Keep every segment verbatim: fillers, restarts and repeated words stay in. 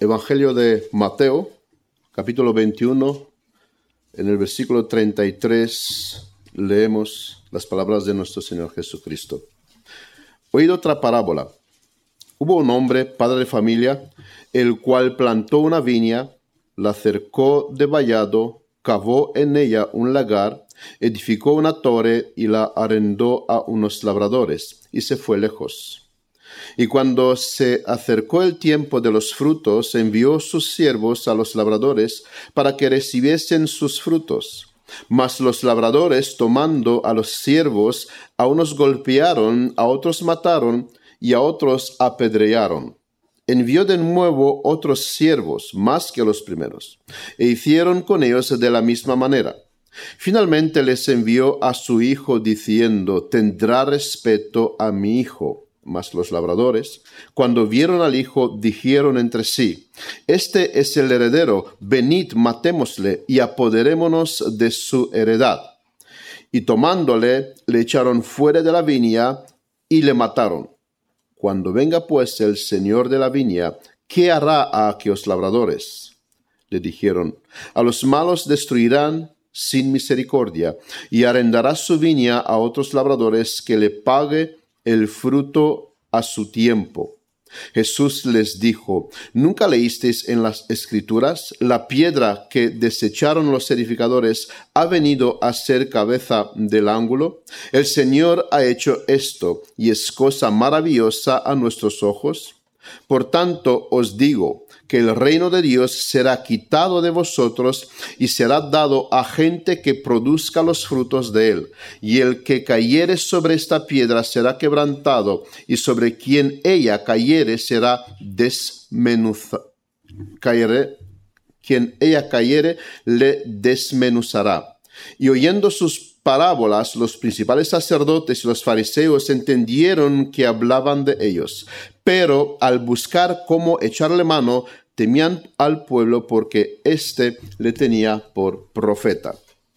Evangelio de Mateo, capítulo veintiuno, en el versículo treinta y tres, leemos las palabras de nuestro Señor Jesucristo. Oíd otra parábola. Hubo un hombre, padre de familia, el cual plantó una viña, la cercó de vallado, cavó en ella un lagar, edificó una torre y la arrendó a unos labradores, y se fue lejos. Y cuando se acercó el tiempo de los frutos, envió sus siervos a los labradores para que recibiesen sus frutos. Mas los labradores, tomando a los siervos, a unos golpearon, a otros mataron, y a otros apedrearon. Envió de nuevo otros siervos, más que los primeros, e hicieron con ellos de la misma manera. Finalmente les envió a su hijo, diciendo: tendrá respeto a mi hijo. Mas los labradores, cuando vieron al hijo, dijeron entre sí: Este es el heredero, venid, matémosle, y apoderémonos de su heredad. Y tomándole, le echaron fuera de la viña, y le mataron. Cuando venga pues el señor de la viña, ¿qué hará a aquellos labradores? Le dijeron: A los malos destruirán sin misericordia, y arrendará su viña a otros labradores que le pague el fruto a su tiempo. Jesús les dijo: ¿Nunca leísteis en las Escrituras? La piedra que desecharon los edificadores ha venido a ser cabeza del ángulo. El Señor ha hecho esto, y es cosa maravillosa a nuestros ojos. Por tanto os digo que el reino de Dios será quitado de vosotros y será dado a gente que produzca los frutos de él. Y el que cayere sobre esta piedra será quebrantado, y sobre quien ella cayere será desmenuzado. Cayere, quien ella cayere le desmenuzará. Y oyendo sus parábolas, los principales sacerdotes y los fariseos entendieron que hablaban de ellos. Pero al buscar cómo echarle mano, temían al pueblo porque éste le tenía por profeta.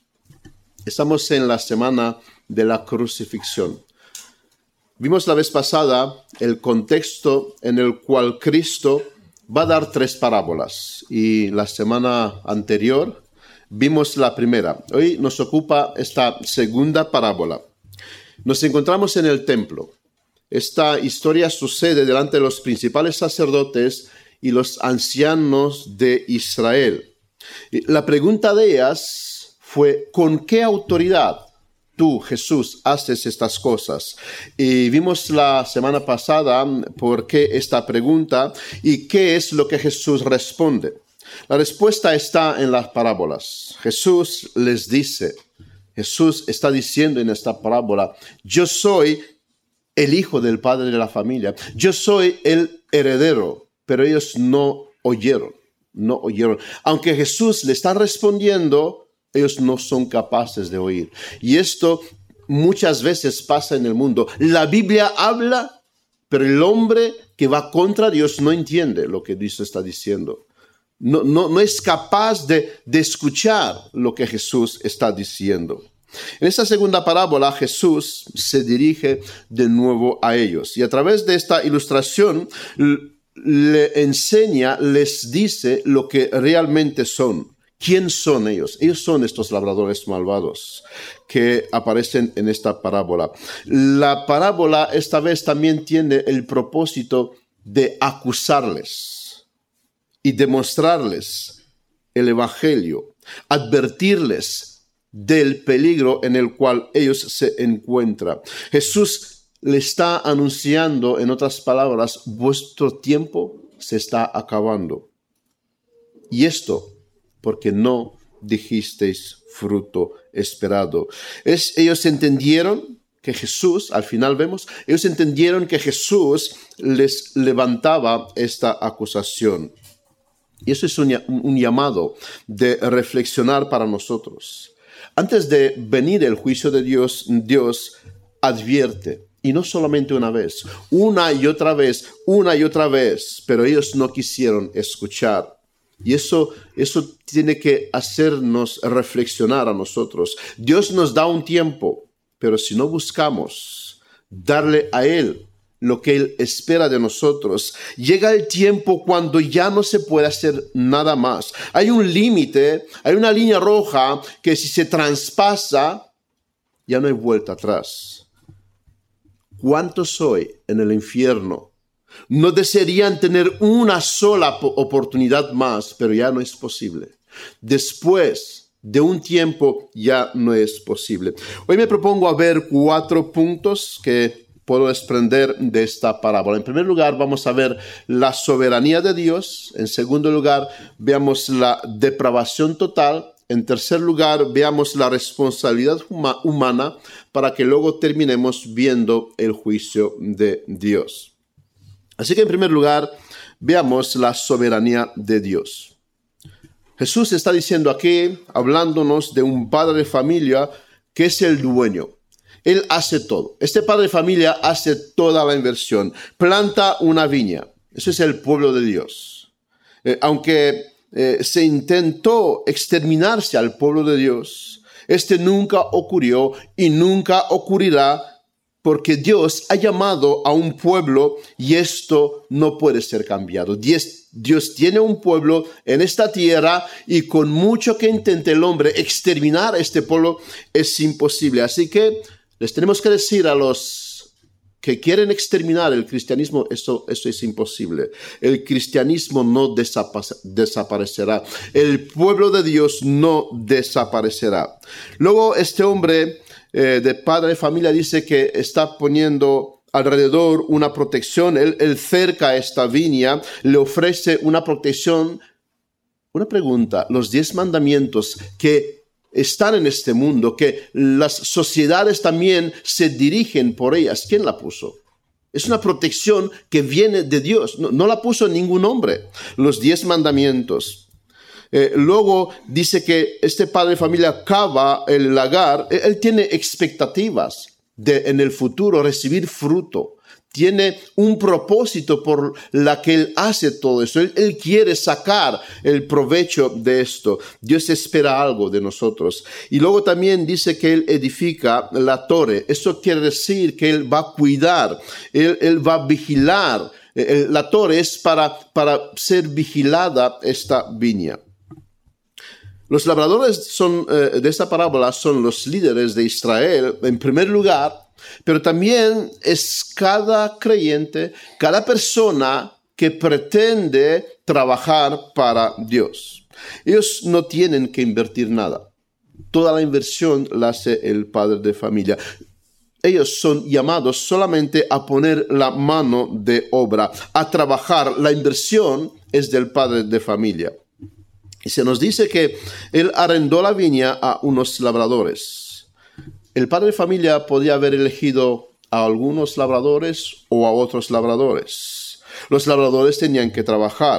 Estamos en la semana de la crucifixión. Vimos la vez pasada el contexto en el cual Cristo va a dar tres parábolas. Y la semana anterior vimos la primera. Hoy nos ocupa esta segunda parábola. Nos encontramos en el templo. Esta historia sucede delante de los principales sacerdotes y los ancianos de Israel. La pregunta de ellas fue: ¿con qué autoridad tú, Jesús, haces estas cosas? Y vimos la semana pasada por qué esta pregunta y qué es lo que Jesús responde. La respuesta está en las parábolas. Jesús les dice, Jesús está diciendo en esta parábola: yo soy el hijo del padre de la familia, yo soy el heredero. Pero ellos no oyeron, no oyeron. Aunque Jesús le está respondiendo, ellos no son capaces de oír. Y esto muchas veces pasa en el mundo. La Biblia habla, pero el hombre que va contra Dios no entiende lo que Dios está diciendo. No, no, no es capaz de, de escuchar lo que Jesús está diciendo. En esta segunda parábola, Jesús se dirige de nuevo a ellos. Y a través de esta ilustración le enseña, les dice lo que realmente son. ¿Quién son ellos? Ellos son estos labradores malvados que aparecen en esta parábola. La parábola esta vez también tiene el propósito de acusarles y demostrarles el evangelio, advertirles del peligro en el cual ellos se encuentran. Jesús le está anunciando, en otras palabras: vuestro tiempo se está acabando. Y esto porque no dijisteis fruto esperado. Es, ellos entendieron que Jesús, al final vemos, ellos entendieron que Jesús les levantaba esta acusación. Y eso es un, un llamado de reflexionar para nosotros. Antes de venir el juicio de Dios, Dios advierte. Y no solamente una vez, una y otra vez, una y otra vez, pero ellos no quisieron escuchar. Y eso, eso tiene que hacernos reflexionar a nosotros. Dios nos da un tiempo, pero si no buscamos darle a Él lo que Él espera de nosotros. Llega el tiempo cuando ya no se puede hacer nada más. Hay un límite, hay una línea roja que si se traspasa, ya no hay vuelta atrás. ¿Cuántos hoy en el infierno no desearían tener una sola oportunidad más, pero ya no es posible? Después de un tiempo ya no es posible. Hoy me propongo a ver cuatro puntos que puedo desprender de esta parábola. En primer lugar, vamos a ver la soberanía de Dios. En segundo lugar, veamos la depravación total. En tercer lugar, veamos la responsabilidad huma- humana para que luego terminemos viendo el juicio de Dios. Así que en primer lugar, veamos la soberanía de Dios. Jesús está diciendo aquí, hablándonos de un padre de familia que es el dueño. Él hace todo. Este padre de familia hace toda la inversión. Planta una viña. Eso es el pueblo de Dios. Eh, aunque eh, se intentó exterminarse al pueblo de Dios, este nunca ocurrió y nunca ocurrirá porque Dios ha llamado a un pueblo y esto no puede ser cambiado. Dios, Dios tiene un pueblo en esta tierra y con mucho que intente el hombre exterminar a este pueblo es imposible. Así que les tenemos que decir a los que quieren exterminar el cristianismo, eso, eso es imposible. El cristianismo no desapa- desaparecerá. El pueblo de Dios no desaparecerá. Luego este hombre eh, de padre de familia dice que está poniendo alrededor una protección. Él, él cerca esta viña, le ofrece una protección. Una pregunta, los diez mandamientos que están en este mundo, que las sociedades también se dirigen por ellas. ¿Quién la puso? Es una protección que viene de Dios. No, no la puso ningún hombre. Los diez mandamientos. Eh, luego dice que este padre de familia cava el lagar. Él, él tiene expectativas de en el futuro recibir fruto. Tiene un propósito por la que Él hace todo eso. Él, él quiere sacar el provecho de esto. Dios espera algo de nosotros. Y luego también dice que Él edifica la torre. Eso quiere decir que Él va a cuidar, Él, él va a vigilar. El, la torre es para, para ser vigilada esta viña. Los labradores son, eh, de esta parábola son los líderes de Israel, en primer lugar, pero también es cada creyente, cada persona que pretende trabajar para Dios. Ellos no tienen que invertir nada. Toda la inversión la hace el padre de familia. Ellos son llamados solamente a poner la mano de obra, a trabajar. La inversión es del padre de familia. Y se nos dice que él arrendó la viña a unos labradores. El padre de familia podía haber elegido a algunos labradores o a otros labradores. Los labradores tenían que trabajar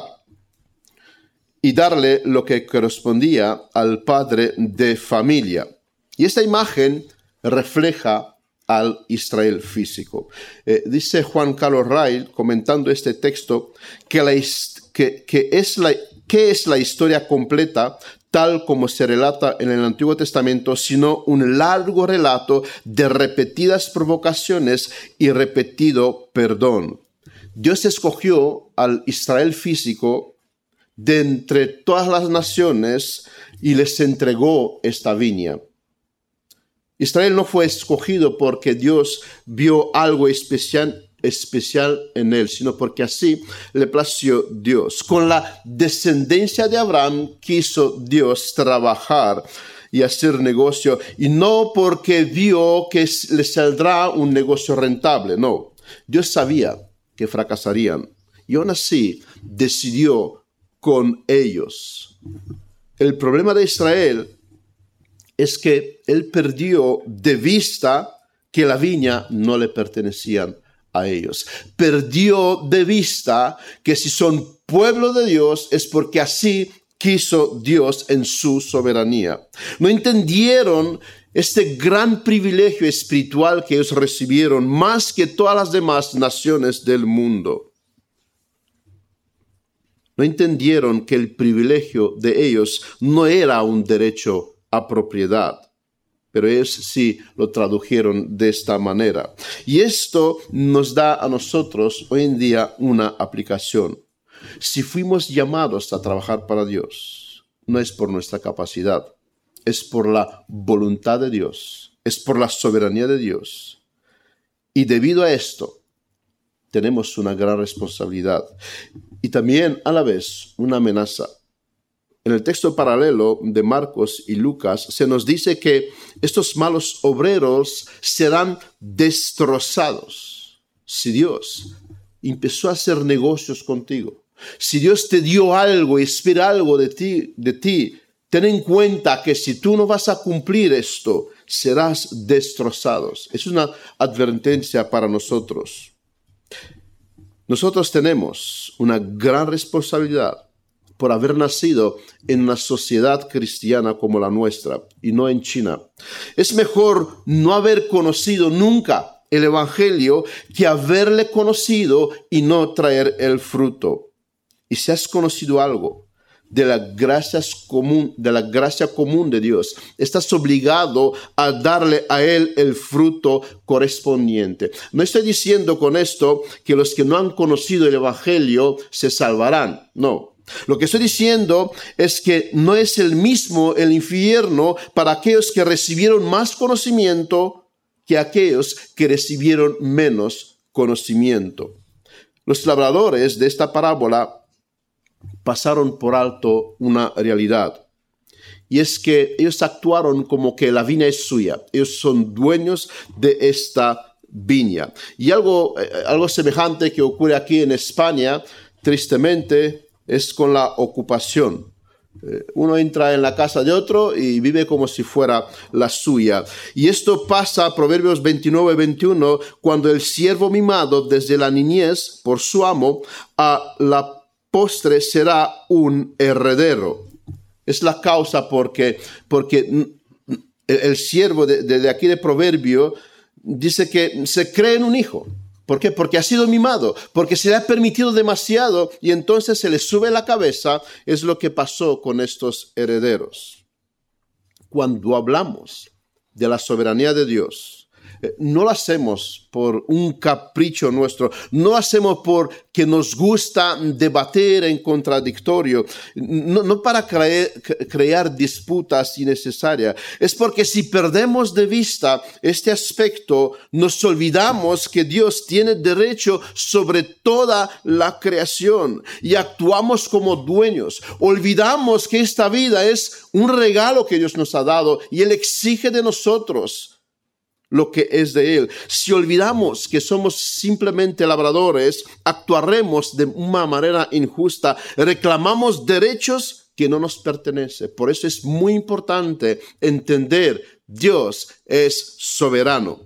y darle lo que correspondía al padre de familia. Y esta imagen refleja al Israel físico. Eh, dice Juan Carlos Ray, comentando este texto, que, la, que, que es la, que es la historia completa tal como se relata en el Antiguo Testamento, sino un largo relato de repetidas provocaciones y repetido perdón. Dios escogió al Israel físico de entre todas las naciones y les entregó esta viña. Israel no fue escogido porque Dios vio algo especial, especial en él, sino porque así le plació Dios. Con la descendencia de Abraham quiso Dios trabajar y hacer negocio, y no porque vio que le saldrá un negocio rentable, no. Dios sabía que fracasarían y aún así decidió con ellos. El problema de Israel es que él perdió de vista que la viña no le pertenecía a ellos. Perdió de vista que si son pueblo de Dios es porque así quiso Dios en su soberanía. No entendieron este gran privilegio espiritual que ellos recibieron más que todas las demás naciones del mundo. No entendieron que el privilegio de ellos no era un derecho a propiedad, pero ellos sí lo tradujeron de esta manera. Y esto nos da a nosotros hoy en día una aplicación. Si fuimos llamados a trabajar para Dios, no es por nuestra capacidad, es por la voluntad de Dios, es por la soberanía de Dios. Y debido a esto, tenemos una gran responsabilidad y también a la vez una amenaza. En el texto paralelo de Marcos y Lucas se nos dice que estos malos obreros serán destrozados. Si Dios empezó a hacer negocios contigo, si Dios te dio algo y espera algo de ti, de ti, ten en cuenta que si tú no vas a cumplir esto, serás destrozados. Es una advertencia para nosotros. Nosotros tenemos una gran responsabilidad por haber nacido en una sociedad cristiana como la nuestra y no en China. Es mejor no haber conocido nunca el Evangelio que haberle conocido y no traer el fruto. Y si has conocido algo de la gracia común, de la gracia común de Dios, estás obligado a darle a Él el fruto correspondiente. No estoy diciendo con esto que los que no han conocido el Evangelio se salvarán, no. Lo que estoy diciendo es que no es el mismo el infierno para aquellos que recibieron más conocimiento que aquellos que recibieron menos conocimiento. Los labradores de esta parábola pasaron por alto una realidad, y es que ellos actuaron como que la viña es suya. Ellos son dueños de esta viña. Y algo, algo semejante que ocurre aquí en España, tristemente, es con la ocupación. Uno entra en la casa de otro y vive como si fuera la suya. Y esto pasa, Proverbios veintinueve, veintiuno, cuando el siervo mimado desde la niñez por su amo, a la postre será un heredero. Es la causa porque, porque el, el siervo de, de, de aquí de Proverbio dice que se cree en un hijo. ¿Por qué? Porque ha sido mimado, porque se le ha permitido demasiado y entonces se le sube la cabeza. Es lo que pasó con estos herederos. Cuando hablamos de la soberanía de Dios, no lo hacemos por un capricho nuestro, no lo hacemos porque nos gusta debatir en contradictorio, no, no para creer, crear disputas innecesarias. Es porque si perdemos de vista este aspecto, nos olvidamos que Dios tiene derecho sobre toda la creación y actuamos como dueños. Olvidamos que esta vida es un regalo que Dios nos ha dado y Él exige de nosotros lo que es de Él. Si olvidamos que somos simplemente labradores, actuaremos de una manera injusta, reclamamos derechos que no nos pertenecen. Por eso es muy importante entender: Dios es soberano.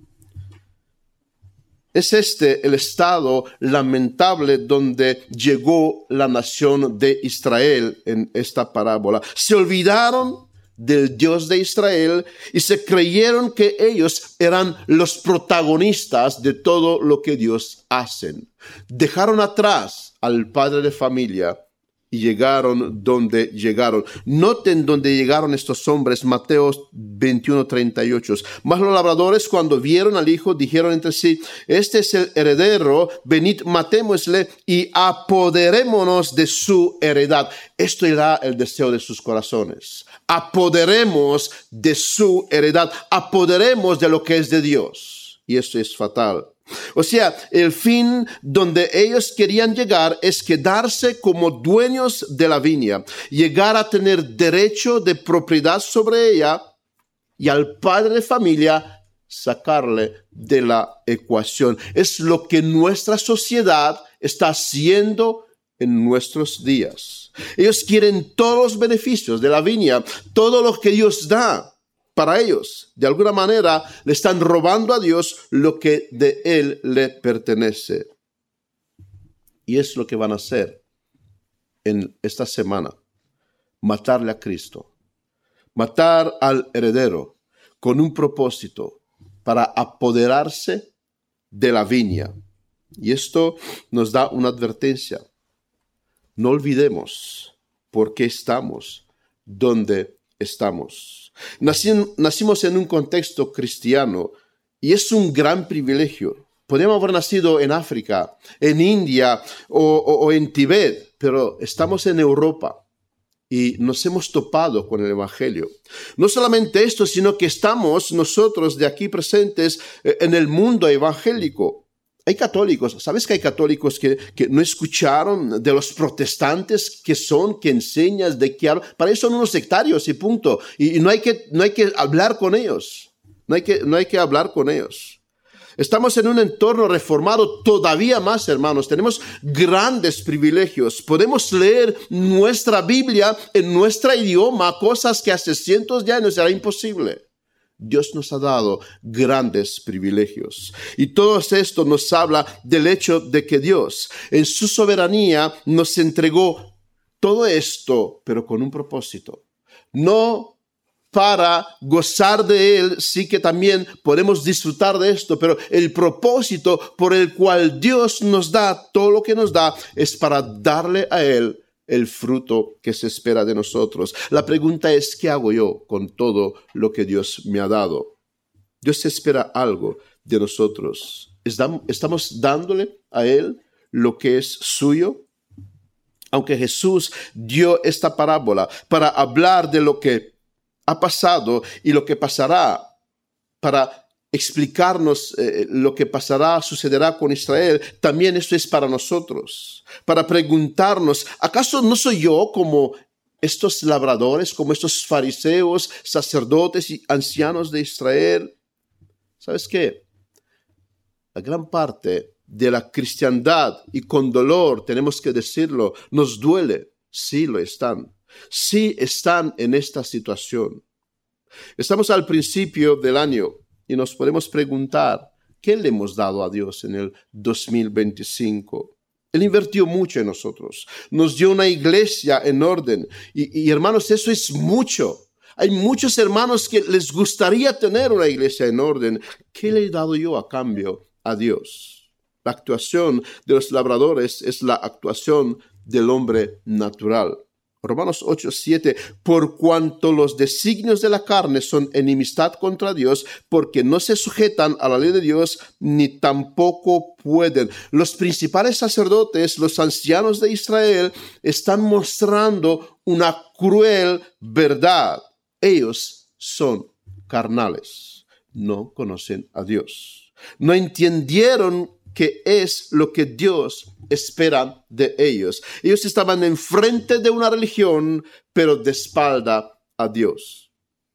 Es este el estado lamentable donde llegó la nación de Israel en esta parábola. Se olvidaron del Dios de Israel y se creyeron que ellos eran los protagonistas de todo lo que Dios hace. Dejaron atrás al padre de familia y llegaron donde llegaron. Noten dónde llegaron estos hombres, Mateo veintiuno, treinta y ocho. Mas los labradores, cuando vieron al hijo, dijeron entre sí: este es el heredero, venid, matémosle y apoderémonos de su heredad. Esto era el deseo de sus corazones. Apoderemos de su heredad, apoderemos de lo que es de Dios. Y esto es fatal. O sea, el fin donde ellos querían llegar es quedarse como dueños de la viña, llegar a tener derecho de propiedad sobre ella y al padre de familia sacarle de la ecuación. Es lo que nuestra sociedad está haciendo en nuestros días. Ellos quieren todos los beneficios de la viña, todo lo que Dios da. Para ellos, de alguna manera, le están robando a Dios lo que de Él le pertenece. Y es lo que van a hacer en esta semana: matarle a Cristo, matar al heredero con un propósito para apoderarse de la viña. Y esto nos da una advertencia. No olvidemos por qué estamos donde estamos. Nací, nacimos en un contexto cristiano y es un gran privilegio. Podríamos haber nacido en África, en India o, o, o en Tibet, pero estamos en Europa y nos hemos topado con el Evangelio. No solamente esto, sino que estamos nosotros de aquí presentes en el mundo evangélico. Hay católicos, ¿sabes que hay católicos que, que no escucharon de los protestantes que son, que enseñan, de qué hablan? Para eso son unos sectarios y punto. Y, y no hay que, no hay que hablar con ellos. No hay que, no hay que hablar con ellos. Estamos en un entorno reformado todavía más, hermanos. Tenemos grandes privilegios. Podemos leer nuestra Biblia en nuestro idioma, cosas que hace cientos de años era imposible. Dios nos ha dado grandes privilegios. Y todo esto nos habla del hecho de que Dios, en su soberanía, nos entregó todo esto, pero con un propósito. No para gozar de Él, sí que también podemos disfrutar de esto, pero el propósito por el cual Dios nos da todo lo que nos da es para darle a Él el fruto que se espera de nosotros. La pregunta es, ¿qué hago yo con todo lo que Dios me ha dado? Dios espera algo de nosotros. ¿Estamos dándole a Él lo que es suyo? Aunque Jesús dio esta parábola para hablar de lo que ha pasado y lo que pasará, para explicarnos eh, lo que pasará, sucederá con Israel, también esto es para nosotros, para preguntarnos, ¿acaso no soy yo como estos labradores, como estos fariseos, sacerdotes y ancianos de Israel? ¿Sabes qué? La gran parte de la cristiandad, y con dolor tenemos que decirlo, nos duele, sí lo están, sí están en esta situación. Estamos al principio del año y nos podemos preguntar, ¿qué le hemos dado a Dios en el dos mil veinticinco? Él invirtió mucho en nosotros, nos dio una iglesia en orden. Y, y hermanos, eso es mucho. Hay muchos hermanos que les gustaría tener una iglesia en orden. ¿Qué le he dado yo a cambio a Dios? La actuación de los labradores es la actuación del hombre natural. Romanos ocho, siete, por cuanto los designios de la carne son enemistad contra Dios, porque no se sujetan a la ley de Dios, ni tampoco pueden. Los principales sacerdotes, los ancianos de Israel, están mostrando una cruel verdad. Ellos son carnales, no conocen a Dios. No entendieron qué es lo que Dios espera de ellos. Ellos estaban enfrente de una religión, pero de espalda a Dios.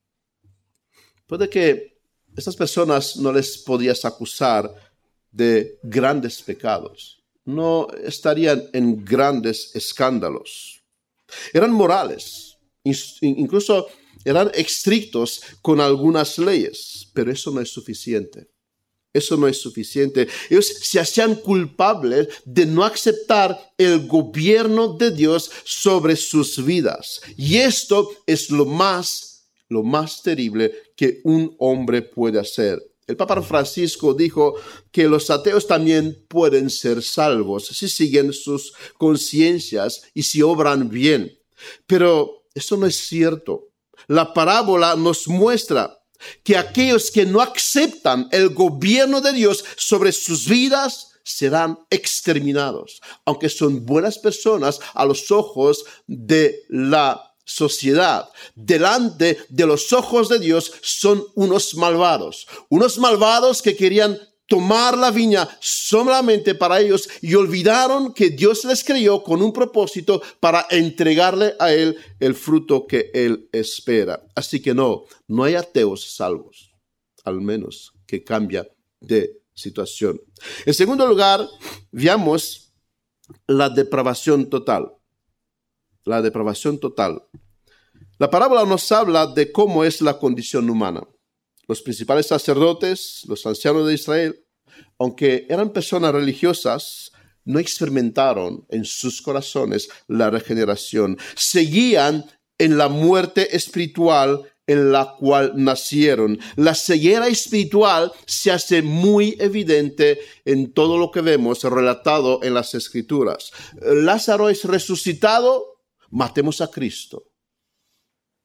Puede que estas personas no les podías acusar de grandes pecados. No estarían en grandes escándalos. Eran morales, incluso eran estrictos con algunas leyes, pero eso no es suficiente. Eso no es suficiente. Ellos se hacían culpables de no aceptar el gobierno de Dios sobre sus vidas. Y esto es lo más, lo más terrible que un hombre puede hacer. El Papa Francisco dijo que los ateos también pueden ser salvos si siguen sus conciencias y si obran bien. Pero eso no es cierto. La parábola nos muestra que aquellos que no aceptan el gobierno de Dios sobre sus vidas serán exterminados, aunque son buenas personas a los ojos de la sociedad. Delante de los ojos de Dios son unos malvados, unos malvados que querían tomar la viña solamente para ellos y olvidaron que Dios les creó con un propósito para entregarle a Él el fruto que Él espera. Así que no, no hay ateos salvos, al menos que cambia de situación. En segundo lugar, veamos la depravación total. La depravación total. La parábola nos habla de cómo es la condición humana. Los principales sacerdotes, los ancianos de Israel, aunque eran personas religiosas, no experimentaron en sus corazones la regeneración. Seguían en la muerte espiritual en la cual nacieron. La ceguera espiritual se hace muy evidente en todo lo que vemos relatado en las Escrituras. Lázaro es resucitado, matemos a Cristo.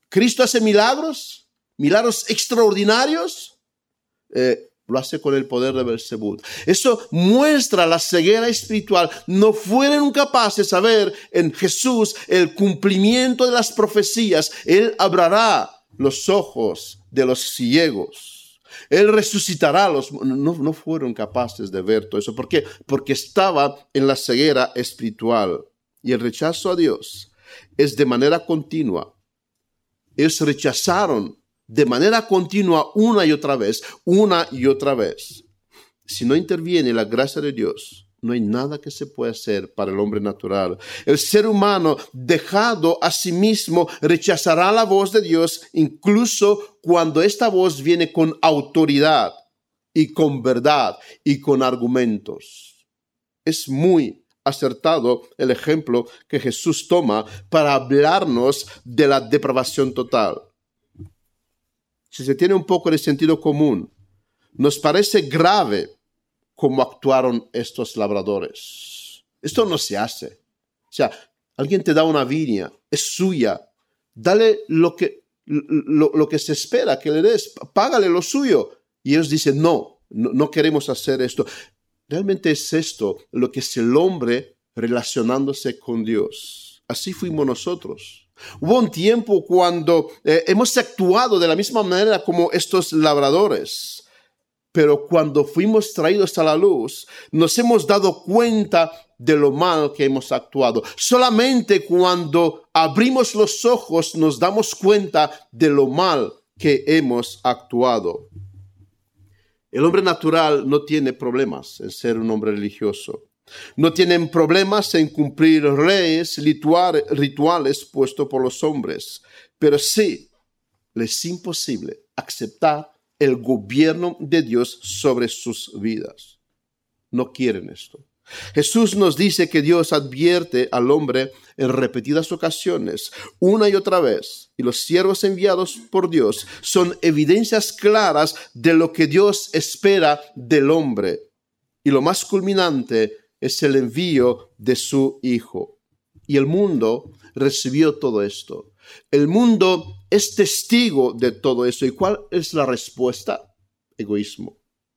Cristo hace milagros, milagros extraordinarios, eh, lo hace con el poder de Beelzebú. Eso muestra la ceguera espiritual. No fueron capaces de ver en Jesús el cumplimiento de las profecías. Él abrirá los ojos de los ciegos. Él resucitará a los... No, no fueron capaces de ver todo eso. ¿Por qué? Porque estaba en la ceguera espiritual. Y el rechazo a Dios es de manera continua. Ellos rechazaron de manera continua una y otra vez, una y otra vez. Si no interviene la gracia de Dios, no hay nada que se pueda hacer para el hombre natural. El ser humano, dejado a sí mismo, rechazará la voz de Dios, incluso cuando esta voz viene con autoridad y con verdad y con argumentos. Es muy acertado el ejemplo que Jesús toma para hablarnos de la depravación total. Si se tiene un poco de sentido común, nos parece grave cómo actuaron estos labradores. Esto no se hace. O sea, alguien te da una viña, es suya, dale lo que, lo, lo que se espera que le des, págale lo suyo. Y ellos dicen, no, no, no queremos hacer esto. Realmente es esto lo que es el hombre relacionándose con Dios. Así fuimos nosotros. Hubo un tiempo cuando eh, hemos actuado de la misma manera como estos labradores, pero cuando fuimos traídos a la luz, nos hemos dado cuenta de lo mal que hemos actuado. Solamente cuando abrimos los ojos nos damos cuenta de lo mal que hemos actuado. El hombre natural no tiene problemas en ser un hombre religioso. No tienen problemas en cumplir leyes, rituales puestos por los hombres, pero sí les es imposible aceptar el gobierno de Dios sobre sus vidas. No quieren esto. Jesús nos dice que Dios advierte al hombre en repetidas ocasiones, una y otra vez, y los siervos enviados por Dios son evidencias claras de lo que Dios espera del hombre. Y lo más culminante es el envío de su Hijo. Y el mundo recibió todo esto. El mundo es testigo de todo esto. ¿Y cuál es la respuesta? Egoísmo.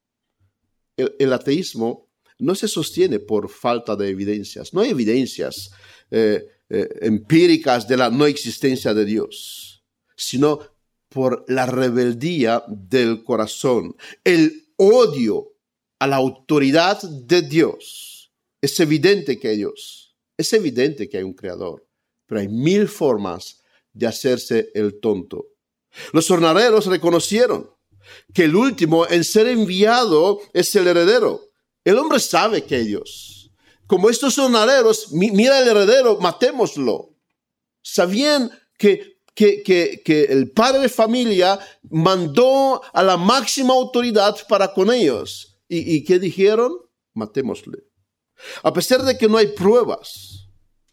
El, el ateísmo no se sostiene por falta de evidencias. No hay evidencias eh, eh, empíricas de la no existencia de Dios, sino por la rebeldía del corazón, el odio a la autoridad de Dios. Es evidente que hay Dios, es evidente que hay un creador, pero hay mil formas de hacerse el tonto. Los jornaleros reconocieron que el último en ser enviado es el heredero. El hombre sabe que hay Dios. Como estos jornaleros, mira el heredero, matémoslo. Sabían que, que, que, que el padre de familia mandó a la máxima autoridad para con ellos. ¿Y, y qué dijeron? Matémosle. A pesar de que no hay pruebas,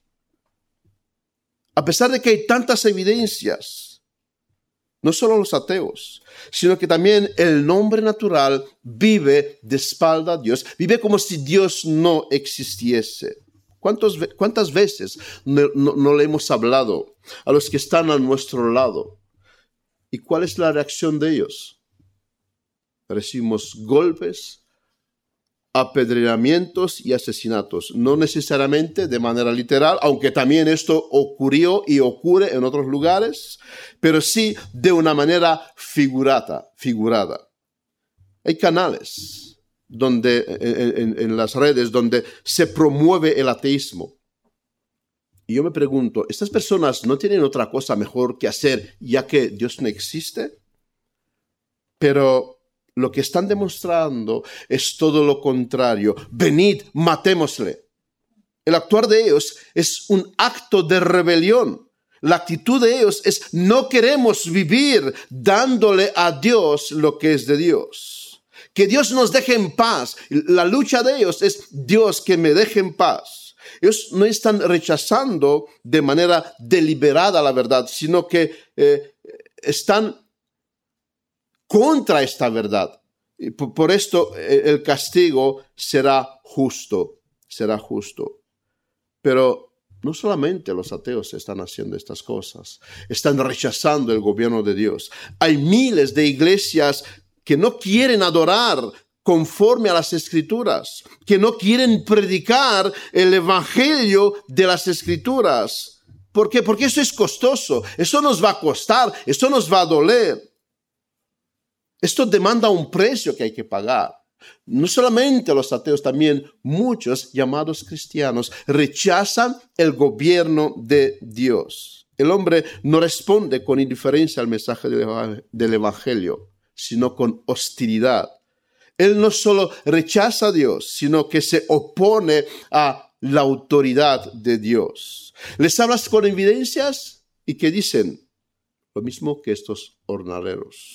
a pesar de que hay tantas evidencias, no solo los ateos, sino que también el hombre natural vive de espalda a Dios, vive como si Dios no existiese. ¿Cuántos, ¿Cuántas veces no, no, no le hemos hablado a los que están a nuestro lado? ¿Y cuál es la reacción de ellos? Recibimos golpes, apedreamientos y asesinatos, no necesariamente de manera literal, aunque también esto ocurrió y ocurre en otros lugares, pero sí de una manera figurada. figurada. Hay canales donde, en, en, en las redes donde se promueve el ateísmo. Y yo me pregunto, ¿estas personas no tienen otra cosa mejor que hacer ya que Dios no existe? Pero lo que están demostrando es todo lo contrario. Venid, matémosle. El actuar de ellos es un acto de rebelión. La actitud de ellos es no queremos vivir dándole a Dios lo que es de Dios. Que Dios nos deje en paz. La lucha de ellos es Dios que me deje en paz. Ellos no están rechazando de manera deliberada la verdad, sino que eh, están contra esta verdad. Y por, por esto el castigo será justo, será justo. Pero No solamente los ateos están haciendo estas cosas, están rechazando el gobierno de Dios. Hay miles de iglesias que no quieren adorar conforme a las Escrituras, que no quieren predicar el evangelio de las Escrituras. ¿Por qué? Porque eso es costoso, eso nos va a costar, eso nos va a doler. Esto demanda un precio que hay que pagar. No solamente los ateos, también muchos llamados cristianos rechazan el gobierno de Dios. El hombre no responde con indiferencia al mensaje del evangelio, sino con hostilidad. Él no solo rechaza a Dios, sino que se opone a la autoridad de Dios. Les hablas con evidencias y que dicen lo mismo que estos jornaleros.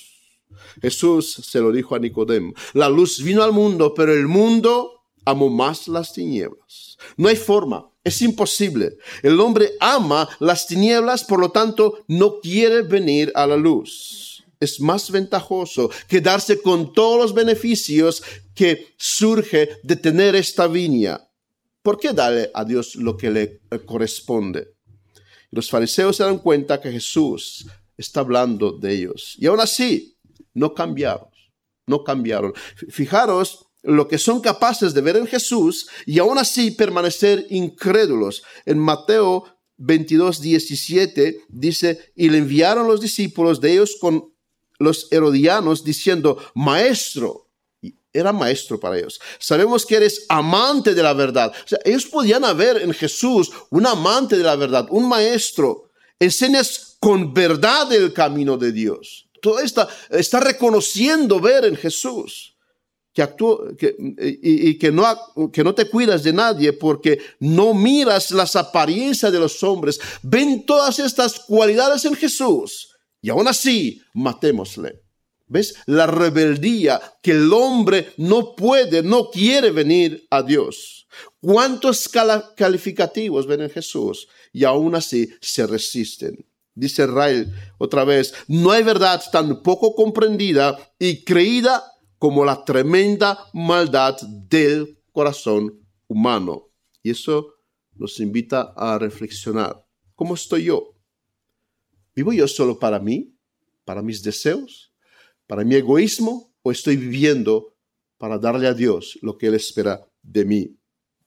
Jesús se lo dijo a Nicodemo: la luz vino al mundo, pero el mundo amó más las tinieblas. No hay forma, es imposible. El hombre ama las tinieblas, por lo tanto no quiere venir a la luz. Es más ventajoso quedarse con todos los beneficios que surge de tener esta viña. ¿Por qué darle a Dios lo que le corresponde? Los fariseos se dan cuenta que Jesús está hablando de ellos. Y aún así, no cambiaron, no cambiaron. Fijaros lo que son capaces de ver en Jesús y aún así permanecer incrédulos. En Mateo veintidós, diecisiete dice: y le enviaron los discípulos de ellos con los herodianos diciendo: maestro. Era maestro para ellos. Sabemos que eres amante de la verdad. O sea, ellos podían ver en Jesús un amante de la verdad, un maestro. Enseñas con verdad el camino de Dios. Todo está, está reconociendo ver en Jesús que actúa, que, y, y que, no, que no te cuidas de nadie porque no miras las apariencias de los hombres. Ven todas estas cualidades en Jesús y aún así matémosle. ¿Ves? La rebeldía que el hombre no puede, no quiere venir a Dios. ¿Cuántos calificativos ven en Jesús y aún así se resisten? Dice Israel otra vez: no hay verdad tan poco comprendida y creída como la tremenda maldad del corazón humano. Y eso nos invita a reflexionar. ¿Cómo estoy yo? ¿Vivo yo solo para mí? ¿Para mis deseos? ¿Para mi egoísmo? ¿O estoy viviendo para darle a Dios lo que Él espera de mí?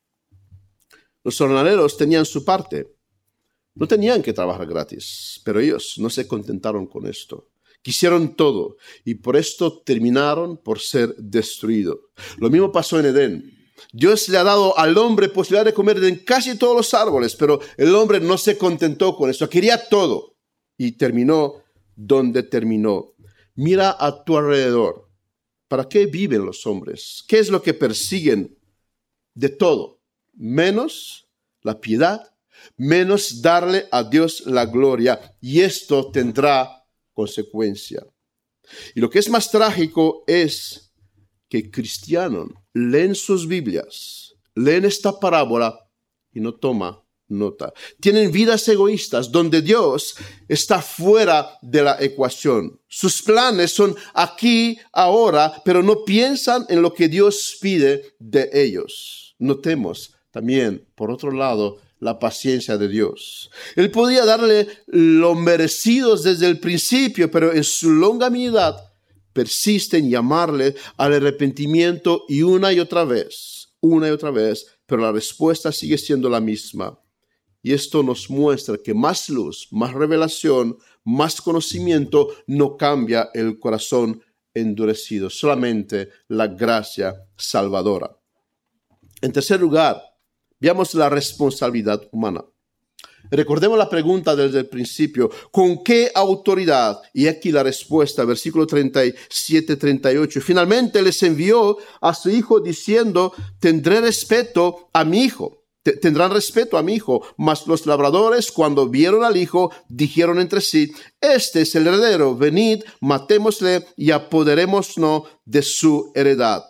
Los jornaleros tenían su parte. No tenían que trabajar gratis, pero ellos no se contentaron con esto. Quisieron todo y por esto terminaron por ser destruidos. Lo mismo pasó en Edén. Dios le ha dado al hombre posibilidad de comer de casi todos los árboles, pero el hombre no se contentó con eso, quería todo y terminó donde terminó. Mira a tu alrededor. ¿Para qué viven los hombres? ¿Qué es lo que persiguen? De todo, menos la piedad, menos darle a Dios la gloria, y esto tendrá consecuencia. Y lo que es más trágico es que cristianos leen sus Biblias, leen esta parábola y no toman nota. Tienen vidas egoístas donde Dios está fuera de la ecuación. Sus planes son aquí, ahora, pero no piensan en lo que Dios pide de ellos. Notemos también, por otro lado, la paciencia de Dios. Él podía darle lo merecidos desde el principio, pero en su longanimidad persiste en llamarle al arrepentimiento y una y otra vez, una y otra vez, pero la respuesta sigue siendo la misma. Y esto nos muestra que más luz, más revelación, más conocimiento no cambia el corazón endurecido, solamente la gracia salvadora. En tercer lugar, veamos la responsabilidad humana. Recordemos la pregunta desde el principio: ¿con qué autoridad? Y aquí la respuesta, versículo treinta y siete, treinta y ocho. Finalmente les envió a su hijo diciendo: tendré respeto a mi hijo. Tendrán respeto a mi hijo. Mas los labradores, cuando vieron al hijo, dijeron entre sí: este es el heredero, venid, matémosle y apoderémonos de su heredad.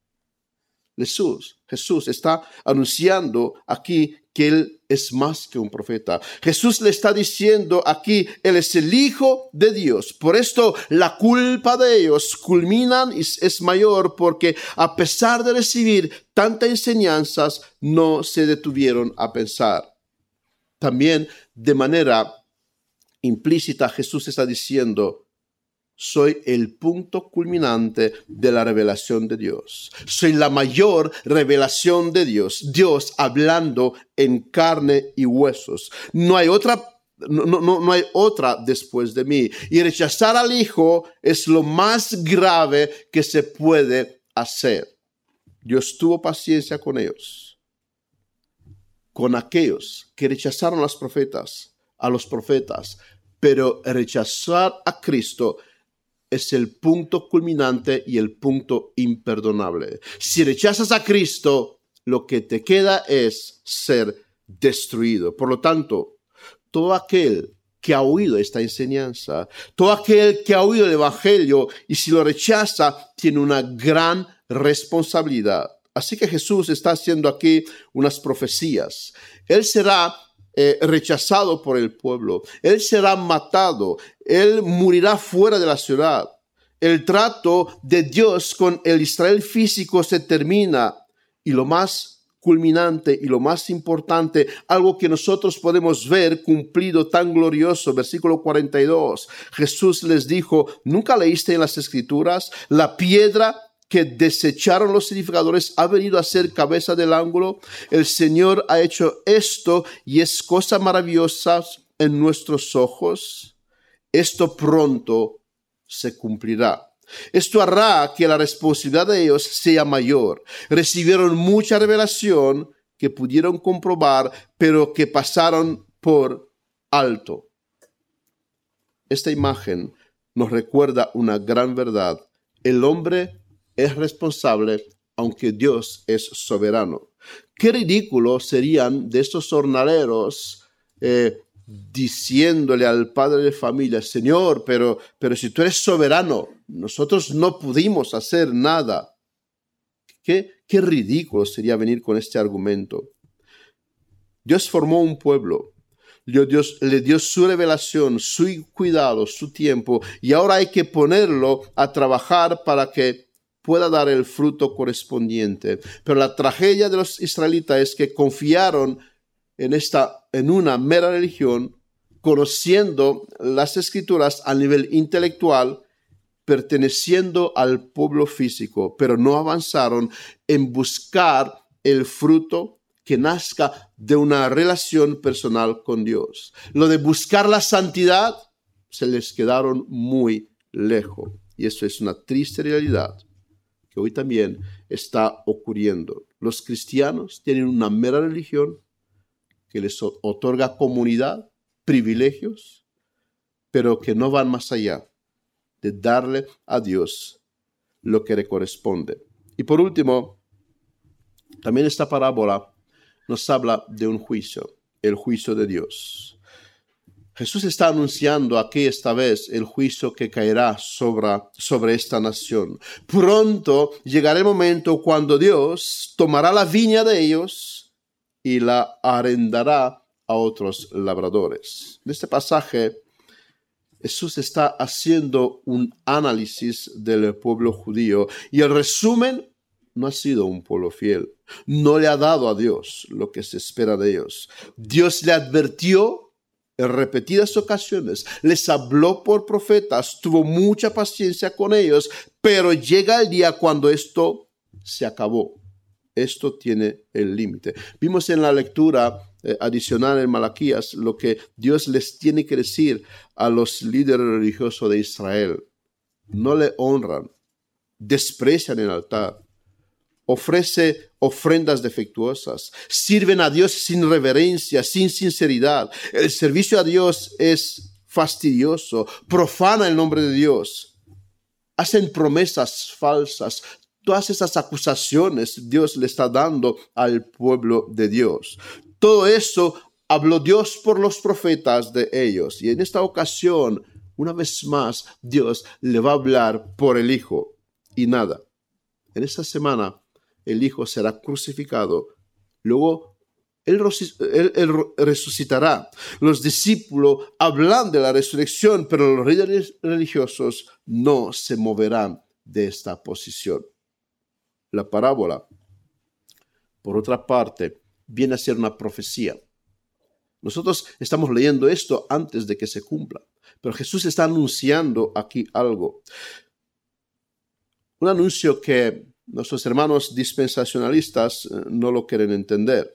Jesús, Jesús está anunciando aquí que Él es más que un profeta. Jesús le está diciendo aquí: Él es el Hijo de Dios. Por esto la culpa de ellos culminan y es mayor, porque a pesar de recibir tantas enseñanzas, no se detuvieron a pensar. También de manera implícita Jesús está diciendo: soy el punto culminante de la revelación de Dios. Soy la mayor revelación de Dios. Dios hablando en carne y huesos. No hay otra, no, no, no hay otra después de mí. Y rechazar al Hijo es lo más grave que se puede hacer. Dios tuvo paciencia con ellos, con aquellos que rechazaron a los profetas, a los profetas, pero rechazar a Cristo es el punto culminante y el punto imperdonable. Si rechazas a Cristo, lo que te queda es ser destruido. Por lo tanto, todo aquel que ha oído esta enseñanza, todo aquel que ha oído el Evangelio y si lo rechaza, tiene una gran responsabilidad. Así que Jesús está haciendo aquí unas profecías. Él será Eh, rechazado por el pueblo. Él será matado. Él morirá fuera de la ciudad. El trato de Dios con el Israel físico se termina. Y lo más culminante y lo más importante, algo que nosotros podemos ver cumplido tan glorioso, versículo cuarenta y dos. Jesús les dijo: ¿nunca leíste en las Escrituras? La piedra que desecharon los edificadores ha venido a ser cabeza del ángulo. El Señor ha hecho esto y es cosa maravillosa en nuestros ojos. Esto pronto se cumplirá. Esto hará que la responsabilidad de ellos sea mayor. Recibieron mucha revelación que pudieron comprobar, pero que pasaron por alto. Esta imagen nos recuerda una gran verdad. El hombre es responsable, aunque Dios es soberano. Qué ridículo serían de estos jornaleros eh, diciéndole al padre de familia: Señor, pero, pero si tú eres soberano, nosotros no pudimos hacer nada. Qué, qué ridículo sería venir con este argumento. Dios formó un pueblo. Dios le dio su revelación, su cuidado, su tiempo, y ahora hay que ponerlo a trabajar para que pueda dar el fruto correspondiente. Pero la tragedia de los israelitas es que confiaron en, esta, en una mera religión, conociendo las Escrituras a nivel intelectual, perteneciendo al pueblo físico, pero no avanzaron en buscar el fruto que nazca de una relación personal con Dios. Lo de buscar la santidad, se les quedaron muy lejos. Y eso es una triste realidad que hoy también está ocurriendo. Los cristianos tienen una mera religión que les otorga comunidad, privilegios, pero que no van más allá de darle a Dios lo que le corresponde. Y por último, también esta parábola nos habla de un juicio, el juicio de Dios. Jesús está anunciando aquí esta vez el juicio que caerá sobre, sobre esta nación. Pronto llegará el momento cuando Dios tomará la viña de ellos y la arrendará a otros labradores. En este pasaje, Jesús está haciendo un análisis del pueblo judío y el resumen: no ha sido un pueblo fiel. No le ha dado a Dios lo que se espera de ellos. Dios le advirtió en repetidas ocasiones, les habló por profetas, tuvo mucha paciencia con ellos, pero llega el día cuando esto se acabó. Esto tiene el límite. Vimos en la lectura eh, adicional en Malaquías lo que Dios les tiene que decir a los líderes religiosos de Israel. No le honran, desprecian el altar, ofrece ofrendas defectuosas, sirven a Dios sin reverencia, sin sinceridad. El servicio a Dios es fastidioso, profana el nombre de Dios. Hacen promesas falsas. Todas esas acusaciones Dios le está dando al pueblo de Dios. Todo eso habló Dios por los profetas de ellos. Y en esta ocasión, una vez más, Dios le va a hablar por el Hijo. Y nada, en esta semana el Hijo será crucificado. Luego él, él, él resucitará. Los discípulos hablan de la resurrección, pero los líderes religiosos no se moverán de esta posición. La parábola, por otra parte, viene a ser una profecía. Nosotros estamos leyendo esto antes de que se cumpla, pero Jesús está anunciando aquí algo. Un anuncio que nuestros hermanos dispensacionalistas no lo quieren entender.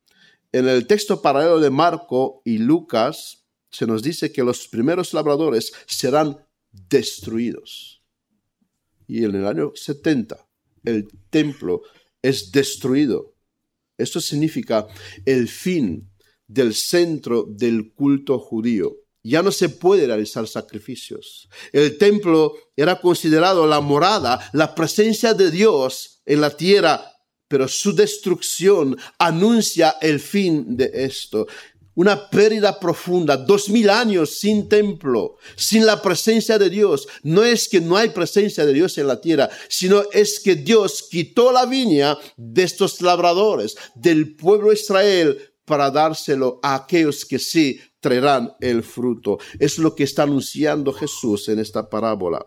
En el texto paralelo de Marco y Lucas se nos dice que los primeros labradores serán destruidos. Y en el año setenta el templo es destruido. Esto significa el fin del centro del culto judío. Ya no se puede realizar sacrificios. El templo era considerado la morada, la presencia de Dios en la tierra, pero su destrucción anuncia el fin de esto. Una pérdida profunda, dos mil años sin templo, sin la presencia de Dios. No es que no hay presencia de Dios en la tierra, sino es que Dios quitó la viña de estos labradores, del pueblo de Israel, para dárselo a aquellos que sí traerán el fruto. Es lo que está anunciando Jesús en esta parábola.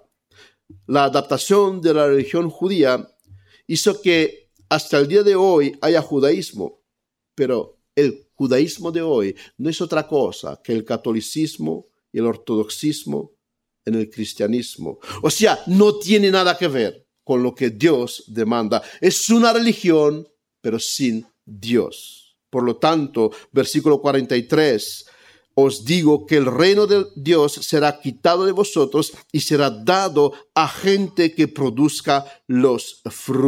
La adaptación de la religión judía hizo que hasta el día de hoy haya judaísmo, pero el judaísmo de hoy no es otra cosa que el catolicismo y el ortodoxismo en el cristianismo. O sea, no tiene nada que ver con lo que Dios demanda. Es una religión, pero sin Dios. Por lo tanto, versículo cuarenta y tres, os digo que el reino de Dios será quitado de vosotros y será dado a gente que produzca los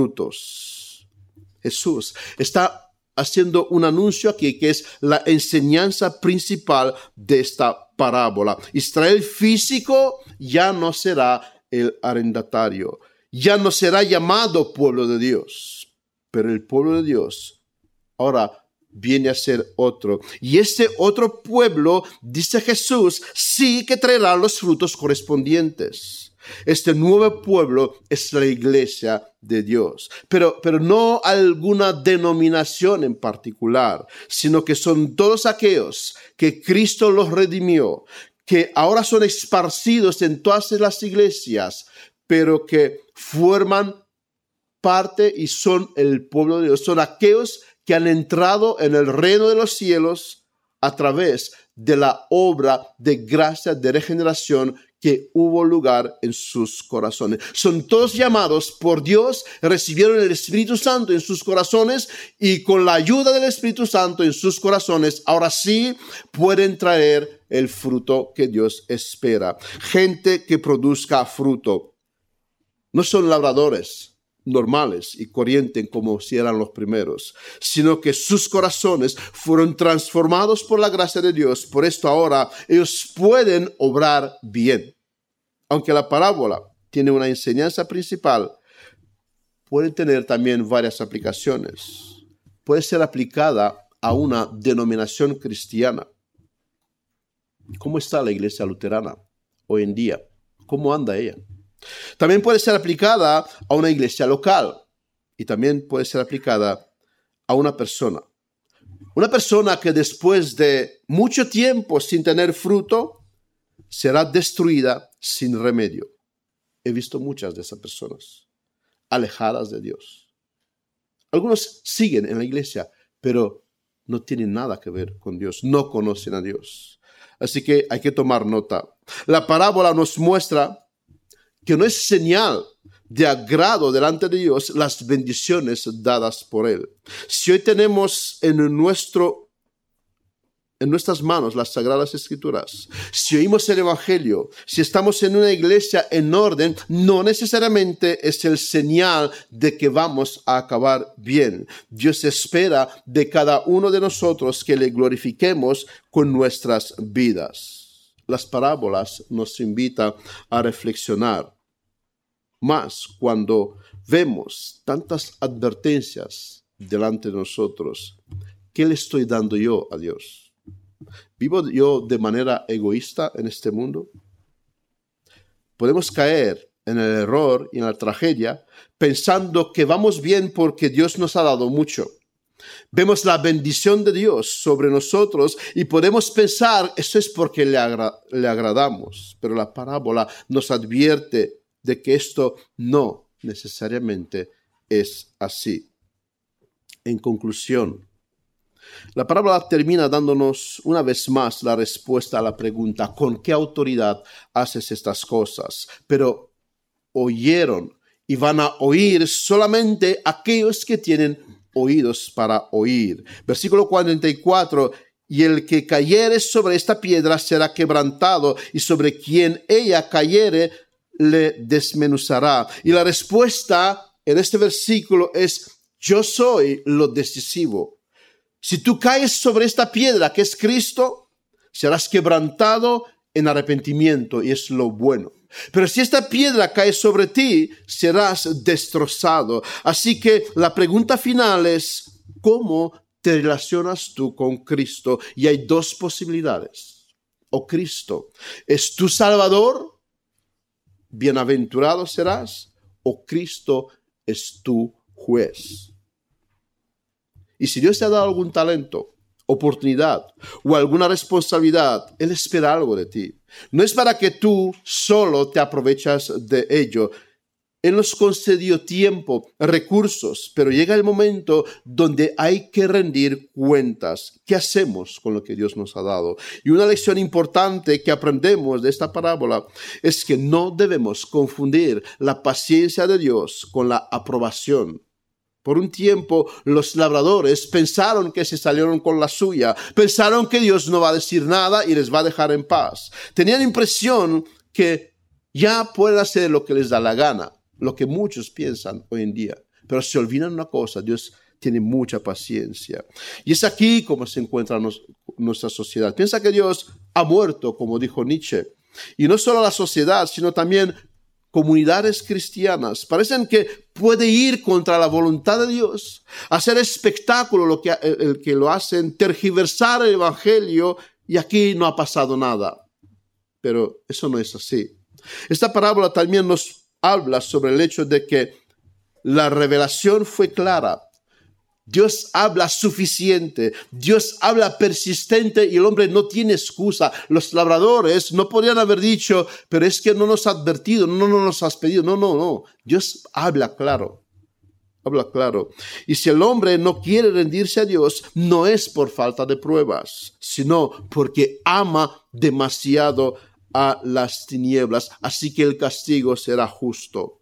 frutos. Jesús está haciendo un anuncio aquí que es la enseñanza principal de esta parábola. Israel físico ya no será el arrendatario, ya no será llamado pueblo de Dios, pero el pueblo de Dios ahora viene a ser otro. Y este otro pueblo, dice Jesús, sí que traerá los frutos correspondientes. Este nuevo pueblo es la iglesia de Dios, pero, pero no alguna denominación en particular, sino que son todos aquellos que Cristo los redimió, que ahora son esparcidos en todas las iglesias, pero que forman parte y son el pueblo de Dios. Son aquellos que han entrado en el reino de los cielos a través de la obra de gracia, de regeneración que hubo lugar en sus corazones. Son todos llamados por Dios, recibieron el Espíritu Santo en sus corazones y con la ayuda del Espíritu Santo en sus corazones, ahora sí pueden traer el fruto que Dios espera. Gente que produzca fruto. No son labradores normales y corrientes como si eran los primeros, sino que sus corazones fueron transformados por la gracia de Dios. Por esto ahora ellos pueden obrar bien. Aunque la parábola tiene una enseñanza principal, puede tener también varias aplicaciones. Puede ser aplicada a una denominación cristiana. ¿Cómo está la iglesia luterana hoy en día? ¿Cómo anda ella? También puede ser aplicada a una iglesia local y también puede ser aplicada a una persona. Una persona que después de mucho tiempo sin tener fruto será destruida sin remedio. He visto muchas de esas personas alejadas de Dios. Algunos siguen en la iglesia, pero no tienen nada que ver con Dios, no conocen a Dios. Así que hay que tomar nota. La parábola nos muestra que no es señal de agrado delante de Dios las bendiciones dadas por Él. Si hoy tenemos en, nuestro, en nuestras manos las Sagradas Escrituras, si oímos el Evangelio, si estamos en una iglesia en orden, no necesariamente es el señal de que vamos a acabar bien. Dios espera de cada uno de nosotros que le glorifiquemos con nuestras vidas. Las parábolas nos invitan a reflexionar. Más cuando vemos tantas advertencias delante de nosotros, ¿qué le estoy dando yo a Dios? ¿Vivo yo de manera egoísta en este mundo? Podemos caer en el error y en la tragedia pensando que vamos bien porque Dios nos ha dado mucho. Vemos la bendición de Dios sobre nosotros y podemos pensar, eso es porque le, agra- le agradamos. Pero la parábola nos advierte de que esto no necesariamente es así. En conclusión, La parábola termina dándonos una vez más la respuesta a la pregunta, ¿con qué autoridad haces estas cosas? Pero oyeron y van a oír solamente aquellos que tienen oídos para oír. Versículo cuarenta y cuatro, y el que cayere sobre esta piedra será quebrantado, y sobre quien ella cayere le desmenuzará. Y la respuesta en este versículo es, yo soy lo decisivo. Si tú caes sobre esta piedra que es Cristo, serás quebrantado en arrepentimiento, y es lo bueno. Pero si esta piedra cae sobre ti, serás destrozado. Así que la pregunta final es, ¿cómo te relacionas tú con Cristo? Y hay dos posibilidades. O Cristo es tu Salvador, bienaventurado serás, o Cristo es tu juez. Y si Dios te ha dado algún talento, oportunidad o alguna responsabilidad, Él espera algo de ti. No es para que tú solo te aprovechas de ello. Él nos concedió tiempo, recursos, pero llega el momento donde hay que rendir cuentas. ¿Qué hacemos con lo que Dios nos ha dado? Y una lección importante que aprendemos de esta parábola es que no debemos confundir la paciencia de Dios con la aprobación. Por un tiempo, los labradores pensaron que se salieron con la suya, pensaron que Dios no va a decir nada y les va a dejar en paz. Tenían la impresión que ya pueden hacer lo que les da la gana, lo que muchos piensan hoy en día. Pero se olvidan una cosa, Dios tiene mucha paciencia. Y es aquí como se encuentra nos, nuestra sociedad. Piensa que Dios ha muerto, como dijo Nietzsche. Y no solo la sociedad, sino también comunidades cristianas parecen que puede ir contra la voluntad de Dios, hacer espectáculo lo que, el, el que lo hacen, tergiversar el evangelio, y aquí no ha pasado nada. Pero eso no es así. Esta parábola también nos habla sobre el hecho de que la revelación fue clara. Dios habla suficiente, Dios habla persistente y el hombre no tiene excusa. Los labradores no podrían haber dicho, pero es que no nos ha advertido, no, no nos has pedido. No, no, no. Dios habla claro, habla claro. Y si el hombre no quiere rendirse a Dios, no es por falta de pruebas, sino porque ama demasiado a las tinieblas. Así que el castigo será justo.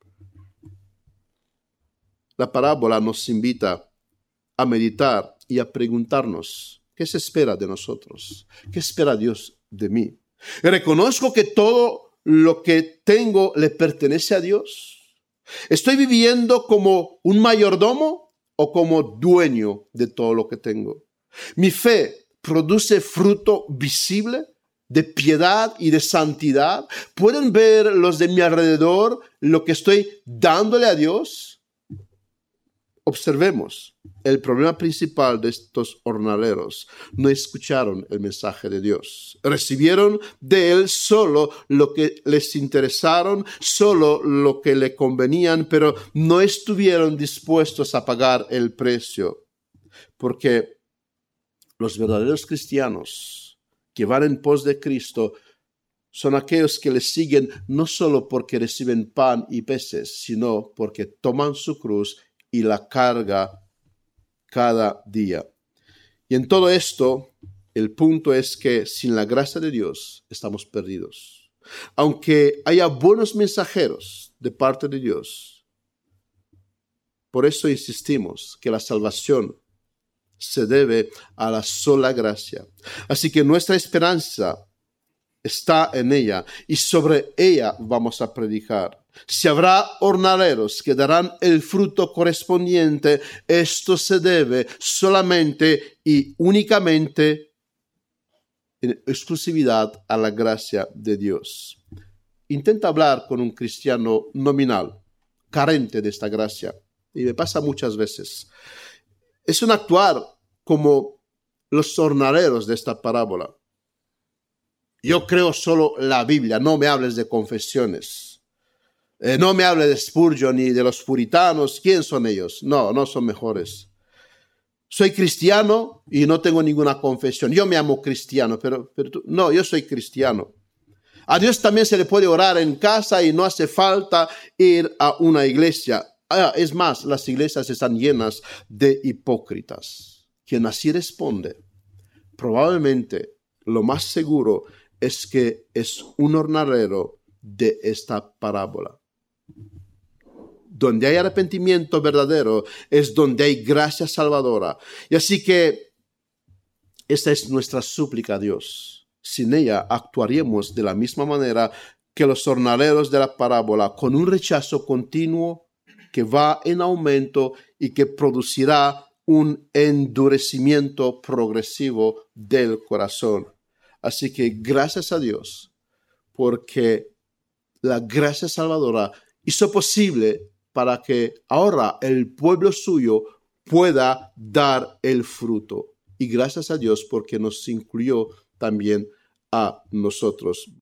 La parábola nos invita a meditar y a preguntarnos, ¿qué se espera de nosotros? ¿Qué espera Dios de mí? ¿Reconozco que todo lo que tengo le pertenece a Dios? ¿Estoy viviendo como un mayordomo o como dueño de todo lo que tengo? ¿Mi fe produce fruto visible de piedad y de santidad? ¿Pueden ver los de mi alrededor lo que estoy dándole a Dios? Observemos, el problema principal de estos jornaleros: no escucharon el mensaje de Dios. Recibieron de Él solo lo que les interesaron, solo lo que le convenían, pero no estuvieron dispuestos a pagar el precio. Porque los verdaderos cristianos que van en pos de Cristo son aquellos que le siguen no solo porque reciben pan y peces, sino porque toman su cruz y la carga cada día. Y en todo esto, el punto es que sin la gracia de Dios estamos perdidos. Aunque haya buenos mensajeros de parte de Dios, por eso insistimos que la salvación se debe a la sola gracia. Así que nuestra esperanza está en ella y sobre ella vamos a predicar. Si habrá jornaleros que darán el fruto correspondiente, esto se debe solamente y únicamente en exclusividad a la gracia de Dios. Intenta hablar con un cristiano nominal, carente de esta gracia, y me pasa muchas veces. Es un actuar como los jornaleros de esta parábola. Yo creo solo la Biblia, no me hables de confesiones. Eh, no me hable de Spurgeon ni de los puritanos. ¿Quién son ellos? No, no son mejores. Soy cristiano y no tengo ninguna confesión. Yo me amo cristiano, pero, pero tú, no, yo soy cristiano. A Dios también se le puede orar en casa y no hace falta ir a una iglesia. Ah, es más, las iglesias están llenas de hipócritas. quien así responde, probablemente lo más seguro es que es un jornalero de esta parábola. Donde hay arrepentimiento verdadero es donde hay gracia salvadora. Y así que esta es nuestra súplica a Dios. Sin ella actuaríamos de la misma manera que los jornaleros de la parábola, con un rechazo continuo que va en aumento y que producirá un endurecimiento progresivo del corazón. Así que gracias a Dios, porque la gracia salvadora hizo posible para que ahora el pueblo suyo pueda dar el fruto. Y gracias a Dios porque nos incluyó también a nosotros.